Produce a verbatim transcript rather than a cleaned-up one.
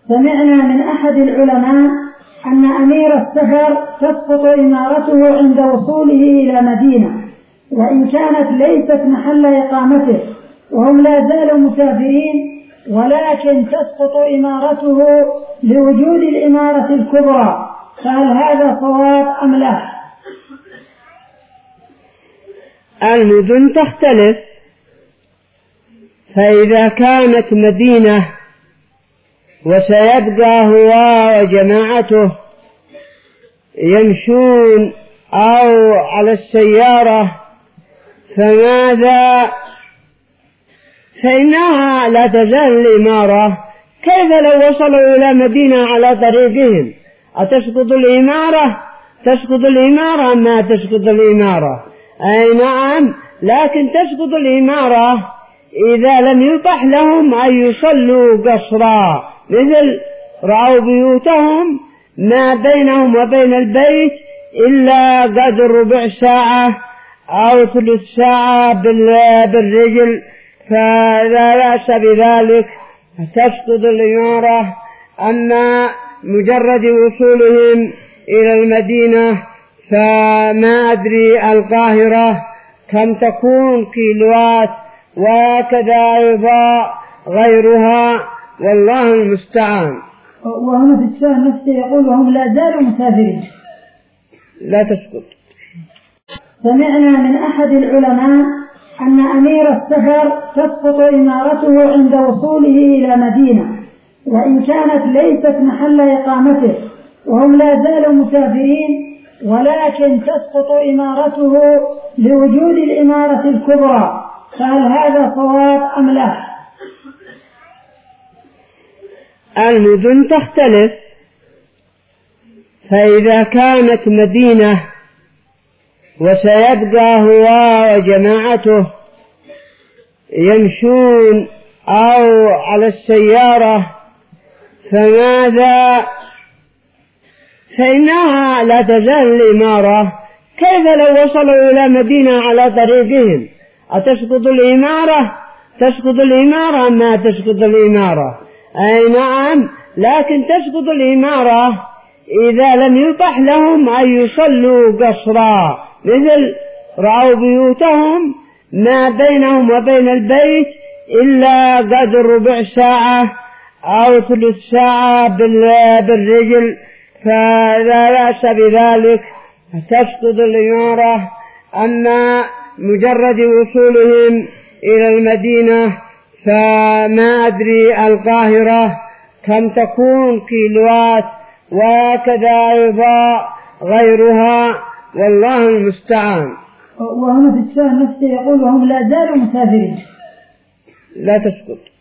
سمعنا من أحد العلماء أن أمير السفر تسقط إمارته عند وصوله إلى مدينة، وإن كانت ليست محل إقامته وهم لا زالوا مسافرين، ولكن تسقط إمارته لوجود الإمارة الكبرى، فهل هذا صواب أم لا؟ المدن تختلف، فإذا كانت مدينة وسيبقى هو وجماعته يمشون أو على السيارة فماذا؟ فإنها لا تزال الإمارة. كيف لو وصلوا إلى مدينة على طريقهم؟ أتسقط الإمارة؟ تسقط الإمارة ما تسقط الإمارة؟ أي نعم، لكن تسقط الإمارة إذا لم يبح لهم أن يصلوا قصرا، مثل رأوا بيوتهم ما بينهم وبين البيت إلا قدر ربع ساعة أو ثلث ساعة بالرجل، فلا بأس بذلك، تسقط الإمارة. أما مجرد وصولهم إلى المدينة فما أدري القاهرة كم تكون كيلوات، وكذا أيضا غيرها، والله المستعان. وهنا في السؤال نفسه يقول وهم لا زالوا مسافرين لا تسقط. سمعنا من أحد العلماء أن أمير السفر تسقط إمارته عند وصوله إلى مدينة، وإن كانت ليست محل إقامته وهم لا زالوا مسافرين، ولكن تسقط إمارته لوجود الإمارة الكبرى، فهل هذا صواب أم لا؟ المدن تختلف، فإذا كانت مدينة وسيبقى هو وجماعته يمشون أو على السيارة فماذا؟ فإنها لا تزال الإمارة. كيف لو وصلوا إلى مدينة على طريقهم؟ أتسقط الإمارة؟ تسقط الإمارة ما تسقط الإمارة؟ أي نعم، لكن تسقط الإمارة إذا لم يبح لهم أن يصلوا قصرا، مثل رأوا بيوتهم ما بينهم وبين البيت إلا قدر ربع ساعة أو ثلث ساعة بالرجل، فلا بأس بذلك، تسقط الإمارة. أما مجرد وصولهم إلى المدينة فما أدري القاهرة كم تكون كيلوات، وكذا أيضا غيرها، والله المستعان. وهنا في السؤال نفسه يقول وهم لا زالوا مسافرين لا تسقط.